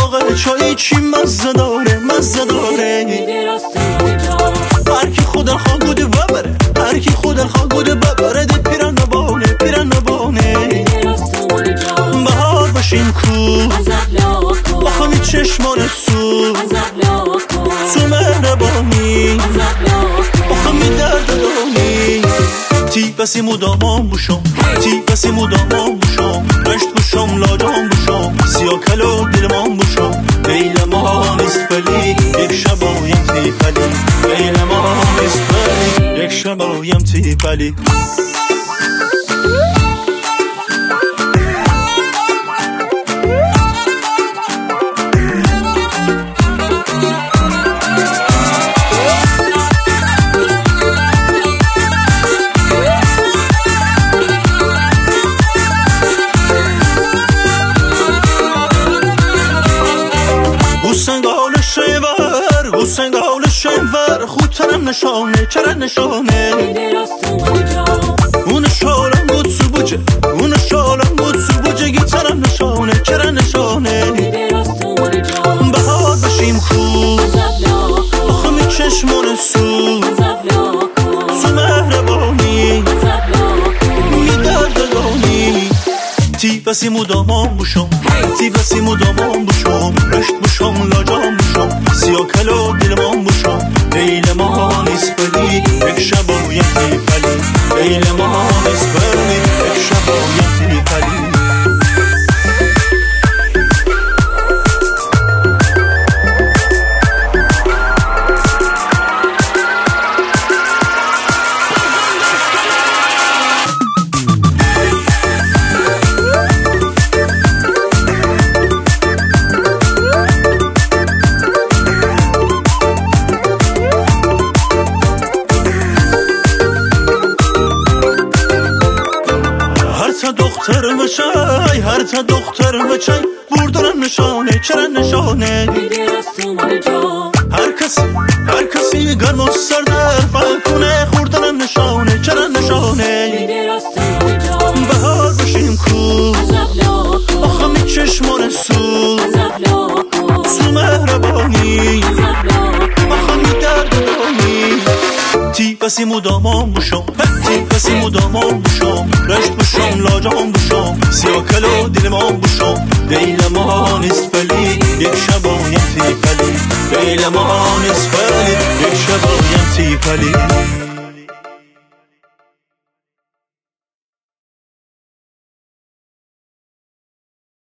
موقع چایی چی مزه داره مزه داره. هر کی خودل خواه گوده ببره، هر کی خودل خواه گوده ببره. ده پیرن نبانه پیرن نبانه. بهار باشیم کو با خمی چشمان سو تو مهربانی با خمی درد دانی. تی بسی مدامان بوشم تی بسی مدامان بوشم. رشت بوشم لاجان بوشم سیا کلو دلمان بوشم. لیل ما نیست ولی یک شب آیم تی پلی. لیل ما نیست ولی یک شب آیم تی پلی. سنگال شنور خودترم نشانه چرا نشانه. اون شالم بود سو بوجه اون شالم بود سو بوجه گیترم نشانه چرا نشانه. بهار بشیم خوب آخه می چشمان سو تو مهربانی می دردگانی. تی بسی مدامان بوشم تی بسی مدامان بوشم. رشت بوشم لاجان بوشم سیا کلو دلمان بوشم. لیل ما نیست ولی یک شب آیم تی پلی. لیل ما نیست ولی یک شب آیم تی پلی. هر تا دختر و چای بردارم نشانه چرا نشانه. هر کسی گرم و سردر فهم کنه خوردنم نشانه چرا نشانه. بهار بشیم کو آخه می چشمان سو تو مهربانی آخه می درد دانی. تی بسی مدامان بوشم تی بسی مدامان بوشم. رشت بوشم لاجان بوشم سیا کلو دلمان بوشم. لیل ما نیست ولی یک شب آیم تی پلی. لیل ما نیست ولی یک شب آیم تی پلی.